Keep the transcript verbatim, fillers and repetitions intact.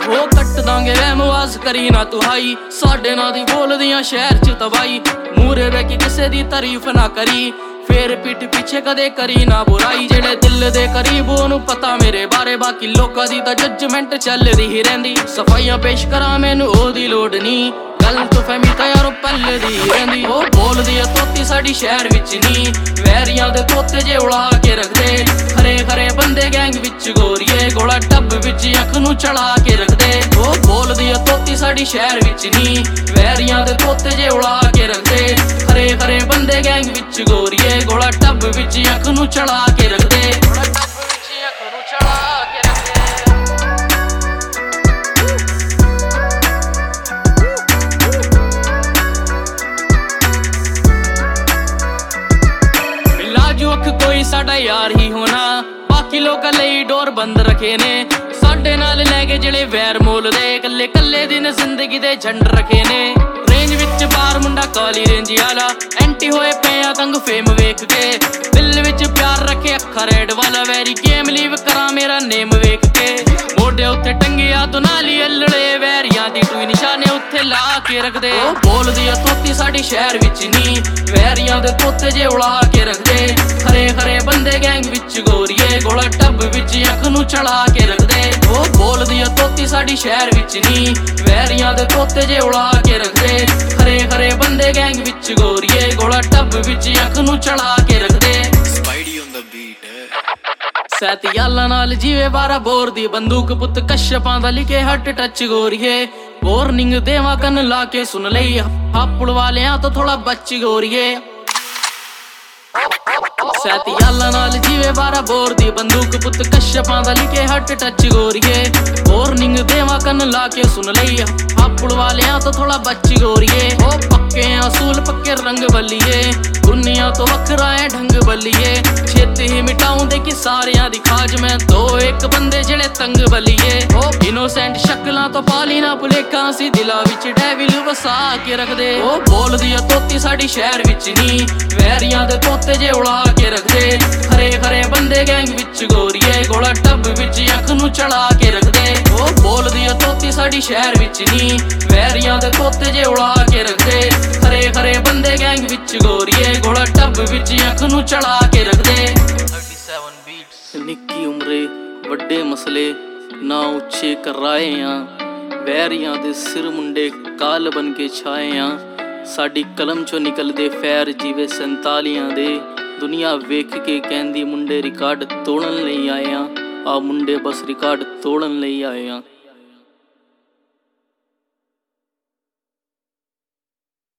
ਉਹ ਕੱਟ ਦਾਂਗੇ ਰਹਿਮਵਾਜ਼ ਕਰੀ ਨਾ ਤੂੰ ਹਾਈ ਸਾਡੇ ਨਾਂ ਦੀ ਬੋਲਦੀਆਂ ਸ਼ਹਿਰ ਚ ਤਬਾਈ ਮੂਰੇ ਵੇਖੀ ਕਿਸੇ ਦੀ ਤਾਰੀਫ ਨਾ ਕਰੀ ਫੇਰ ਪਿੱਠ ਪਿੱਛੇ ਕਦੇ ਕਰੀ ਨਾ ਬੁਰਾਈ ਜਿਹੜੇ ਦਿਲ ਦੇ ਕਰੀਬ ਉਹਨੂੰ ਪਤਾ ਮੇਰੇ ਬਾਰੇ ਬਾਕੀ ਲੋਕਾਂ ਦੀ ਤਾਂ ਜੱਜਮੈਂਟ ਚੱਲਦੀ ਹੀ ਰਹਿੰਦੀ ਸਫਾਈਆਂ ਪੇਸ਼ ਕਰਾਂ ਮੈਨੂੰ ਉਹਦੀ ਲੋੜ ਨਹੀਂ ਗਲਤ ਫਹਿਮੀ ਤਾਂ ਯਾਰੋ ਪੱਲੇ ਦੀ ਰਹਿੰਦੀ ਉਹ ਬੋਲਦੀ ਆ ਤੋਤੀ ਸਾਡੀ ਸ਼ਹਿਰ ਵਿੱਚ ਨਹੀਂ ਵੈਰੀਆਂ ਦੇ ਤੋਤੇ ਜੇ ਉਲਾ ਕੇ ਰੱਖਦੇ ਖਰੇ ਖਰੇ ਬੰਦੇ ਗੈਂਗ ਵਿੱਚ ਗੋਰੀਏ ਗੋਲਾ ਟੱਬ ਵਿੱਚ ਅੱਖ ਨੂੰ ਚੜਾ ਕੇ ਰੱਖਦੇ ਉਹ ਬੋਲਦੀ ਆ ਤੋਤੀ ਸਾਡੀ ਸ਼ਹਿਰ ਵਿੱਚ ਨਹੀਂ ਵੈਰੀਆਂ ਦੇ ਤੋਤੇ ਜੇ ਉਲਾ ਕੇ ਰੱਖਦੇ ਖਰੇ ਖਰੇ ਬੰਦੇ ਗੈਂਗ ਵਿੱਚ ਗੋਰੀਏ ਗੋਲਾ ਟੱਬ ਵਿੱਚ ਅੱਖ ਨੂੰ ਚੜਾ ਕੇ ਰੱਖਦੇ ਗੋਲਾ ਟੱਬ ਵਿੱਚ ਅੱਖ ਨੂੰ ਚੜਾ ਕੇ ਰੱਖਦੇ ਕੋਈ ਸਾਡਾ ਯਾਰ ਹੀ ਹੋਣਾ ਬਾਕੀ ਲੋਕਾਂ ਲਈ ਡੋਰ ਬੰਦ ਰੱਖੇ ਨੇ ਸਾਡੇ ਨਾਲ ਲੈ ਕੇ ਜਿਹੜੇ ਵੈਰ ਮੋਲਦੇ ਕੱਲੇ ਕੱਲੇ ਦਿਨ ਜ਼ਿੰਦਗੀ ਦੇ ਝੰਡ ਰੱਖੇ ਨੇ ਰੇਂਜ ਵਿੱਚ ਬਾਹਰ ਮੁੰਡਾ ਕਾਲੀ ਰੇਂਜ ਵਾਲਾ ਐਂਟੀ ਹੋਏ ਪਏ ਆ ਤੰਗ ਫੇਮ ਵੇਖ ਕੇ ਦਿਲ ਵਿੱਚ ਪਿਆਰ ਰੱਖੇ ਅੱਖਾਂ ਰੈਡ ਵਾਲਾ ਵੈਰੀ ਗੇਮ ਲੀਵ ਕਰਾਂ ਮੇਰਾ ਨੇਮ ਵੇਖ ਕੇ ਮੋਢੇ ਉੱਤੇ ਟੰਗਿਆ ਤੋਂ ਨਾਲੀ ਅਲੜੇ ਵੈਰੀਆਂ ਦੀ ਟੂਈ ਨਿਸ਼ਾਨੇ ਉੱਥੇ ਲਾ ਕੇ ਰੱਖਦੇ ਉਹ ਬੋਲਦੀ ਆ ਤੋਤੀ ਸਾਡੀ ਸ਼ਹਿਰ ਵਿੱਚ ਨਹੀਂ ਵੈਰੀਆਂ ਦੇ ਤੋਤੇ ਜੇ ਉਲਾ ਕੇ ਰੱਖਦੇ ਖਰੇ ਖਰੇ ਬੰਦੇ ਗੈਂਗ ਵਿੱਚ ਗੋਰੀਏ ਗੋਲਾ ਟੱਬ ਵਿੱਚ ਅੱਖ ਨੂੰ ਚੜਾ ਕੇ ਰੱਖਦੇ ਉਹ ਬੋਲਦੀ ਆ ਤੋਤੀ ਸਾਡੀ ਸ਼ਹਿਰ ਵਿੱਚ ਨਹੀਂ ਵੈਰੀਆਂ ਦੇ ਤੋਤੇ ਜੇ ਉਲਾ ਕੇ ਰੱਖਦੇ ਖਰੇ ਖਰੇ ਬੰਦੇ ਗੈਂਗ ਵਿੱਚ ਗੋਰੀਏ ਗੋਲਾ ਟੱਬ ਵਿੱਚ ਅੱਖ ਨੂੰ ਚੜਾ ਕੇ ਰੱਖਦੇ ਸਪਾਈਡੀ ਔਨ ਦਾ ਬੀਟ ਸੈਤ ਯਾਲਾਂ ਨਾਲ ਜੀਵੇ ਬਾਰਾ ਬੋਰ ਦੀ ਬੰਦੂਕ ਪੁੱਤ ਕਸ਼ਪਾਂ ਦਾ ਲਿਖੇ ਹੱਟ ਟੱਚ ਗੋਰੀਏ ਵਾਰਨਿੰਗ ਦੇਵਾ ਕੰਨ ਲਾ ਕੇ ਸੁਣ ਲਈ ਹਾਪੜ ਵਾਲਿਆਂ ਤੋਂ ਥੋੜਾ ਬੱਚ ਗੋਰੀਏ ਸੈਤ ਯਾਲਾਂ ਨਾਲ ਜੀਵੇ ਬਾਰਾ ਬੋਰ ਦੀ ਬੰਦੂਕ ਪੁੱਤ ਕਸ਼ਪਾਂ ਦਾ ਲਿਖੇ ਹੱਟ ਟੱਚ ਗੋਰੀਏ ਵਾਰਨਿੰਗ ਦੇਵਾ ਕੰਨ ਲਾ ਕੇ ਸੁਣ ਲਈ ਹਾਪੜ ਵਾਲਿਆਂ ਤੋਂ ਥੋੜਾ ਬੱਚ ਗੋਰੀਏ ਉਹ ਪੱਕੇ ਅਸੂਲ ਪੱਕੇ ਰੰਗ ਬੱਲੀਏ ਦੁਨੀਆ ਤੋਂ ਵੱਖਰਾ ਹੈ ਢੰਗ ਬੱਲੀਏ ਛੇਤੀ ਹੀ ਮਿਟਾਉਂਦੇ ਕਿ ਸਾਰਿਆਂ ਦੀ ਖਾਜ ਮੈਂ ਦੋ ਇੱਕ ਬੰਦੇ ਜਿਹੜੇ ਤੰਗ ਬੱਲੀਏ ਉਹ ਇਨੋਸੈਂਟ ਸ਼ਕਲਾਂ ਤੋਂ ਪਾਲੀ ਨਾ ਭੁਲੇਖਾਂ ਸੀ ਦਿਲਾਂ ਵਿੱਚ ਡੈਵਿਲ ਵਸਾ ਕੇ ਰੱਖਦੇ ਉਹ ਬੋਲਦੀ ਆ ਤੋਤੀ ਸਾਡੀ ਸ਼ਹਿਰ ਵਿੱਚ ਨਹੀਂ ਵੈਰੀਆਂ ਦੇ ਤੋਤੇ ਜੇ ਉਲਾ ਕੇ ਰੱਖਦੇ ਖਰੇ ਖਰੇ ਬੰਦੇ ਗੈਂਗ ਵਿੱਚ ਗੋਰੀਏ ਗੋਲਾ ਟੱਬ ਵਿੱਚ ਅੱਖ ਨੂੰ ਚੜਾ ਕੇ ਰੱਖਦੇ ਉਹ ਬੋਲਦੀ ਆ ਤੋਤੀ ਸਾਡੀ ਸ਼ਹਿਰ ਵਿੱਚ ਨਹੀਂ ਵੈਰੀਆਂ ਦੇ ਤੋਤੇ ਜੇ ਉਲਾ ਕੇ ਰੱਖਦੇ ਖਰੇ ਖਰੇ ਬੰਦੇ ਗੈਂਗ ਵਿੱਚ ਗੋਰੀਏ ਗੋਲਾ ਟੱਬ ਵਿੱਚ ਅੱਖ ਨੂੰ ਚੜਾ ਕੇ ਰੱਖਦੇ thirty-seven ਬੀਟਸ ਨਿੱਕੀ ਉਮਰੇ ਵੱਡੇ ਮਸਲੇ ਨਾ ਉੱਚੇ ਕਰਾਏ ਆ ਵੈਰੀਆਂ ਦੇ ਸਿਰ ਮੁੰਡੇ ਕਾਲ ਬਨ ਕੇ ਛਾਏ ਆ ਸਾਡੀ ਕਲਮ ਚੋਂ ਨਿਕਲਦੇ ਫੈਰ ਜਿਵੇਂ ਸੰਤਾਲੀਆਂ ਦੇ ਦੁਨੀਆ ਵੇਖ ਕੇ ਕਹਿੰਦੀ ਮੁੰਡੇ ਰਿਕਾਰਡ ਤੋੜਨ ਲਈ ਆਏ ਆ ਆ ਮੁੰਡੇ ਬਸ ਰਿਕਾਰਡ ਤੋੜਨ ਲਈ ਆਏ ਆ।